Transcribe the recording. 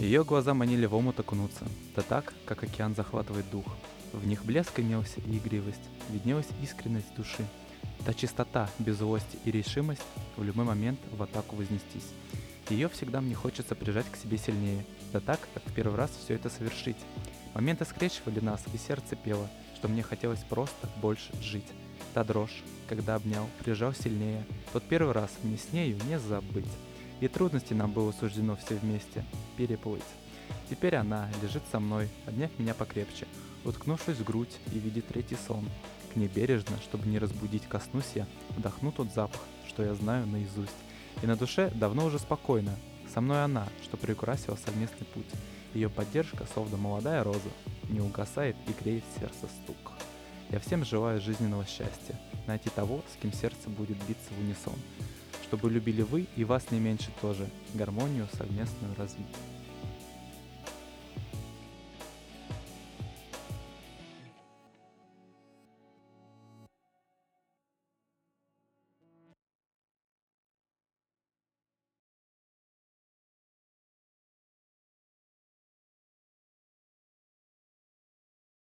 Ее глаза манили в омут окунуться, да так, как океан захватывает дух. В них блеск имелся и игривость, виднелась искренность души, та чистота, без злости и решимость в любой момент в атаку вознестись. Ее всегда мне хочется прижать к себе сильнее, да так, как в первый раз все это совершить. Моменты скрещивали нас, и сердце пело, что мне хотелось просто больше жить. Та дрожь, когда обнял, прижал сильнее, тот первый раз мне с нею не забыть. И трудности нам было суждено все вместе переплыть. Теперь она лежит со мной, обняв меня покрепче, уткнувшись в грудь и видит третий сон. К ней бережно, чтобы не разбудить, коснусь я, вдохну тот запах, что я знаю наизусть. И на душе давно уже спокойно. Со мной она, что приукрасила совместный путь. Ее поддержка, словно молодая роза, не угасает и греет сердце стук. Я всем желаю жизненного счастья, найти того, с кем сердце будет биться в унисон, чтобы любили вы и вас не меньше тоже, гармонию совместную развить.